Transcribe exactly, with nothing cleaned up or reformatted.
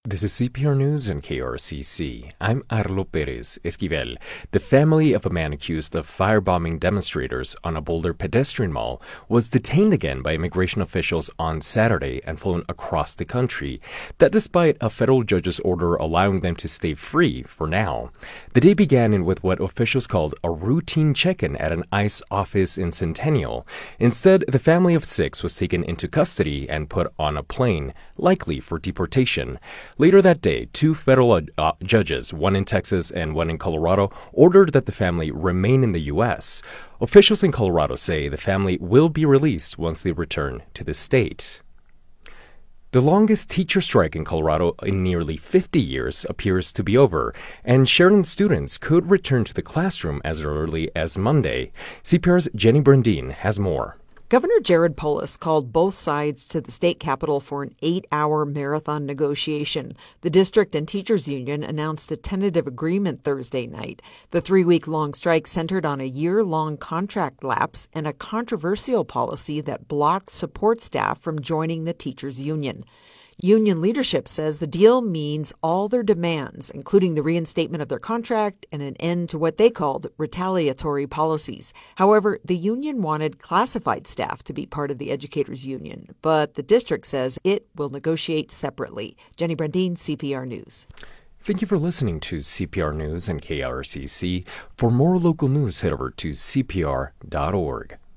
This is C P R News and K R C C. I'm Arlo Perez Esquivel. The family of a man accused of firebombing demonstrators on a Boulder pedestrian mall was detained again by immigration officials on Saturday and flown across the country. That despite a federal judge's order allowing them to stay free for now. The day began with what officials called a routine check-in at an ICE office in Centennial. Instead, the family of six was taken into custody and put on a plane, likely for deportation. Later that day, two federal uh, judges, one in Texas and one in Colorado, ordered that the family remain in the U S. Officials in Colorado say the family will be released once they return to the state. The longest teacher strike in Colorado in nearly fifty years appears to be over, and Sheridan students could return to the classroom as early as Monday. C P R's Jenny Brandin has more. Governor Jared Polis called both sides to the state capitol for an eight-hour marathon negotiation. The district and teachers union announced a tentative agreement Thursday night. The three-week-long strike centered on a year-long contract lapse and a controversial policy that blocked support staff from joining the teachers union. Union leadership says the deal means all their demands, including the reinstatement of their contract and an end to what they called retaliatory policies. However, the union wanted classified staff to be part of the educators union, but the district says it will negotiate separately. Jenny Brandin, C P R News. Thank you for listening to C P R News and K R C C. For more local news, head over to C P R dot org.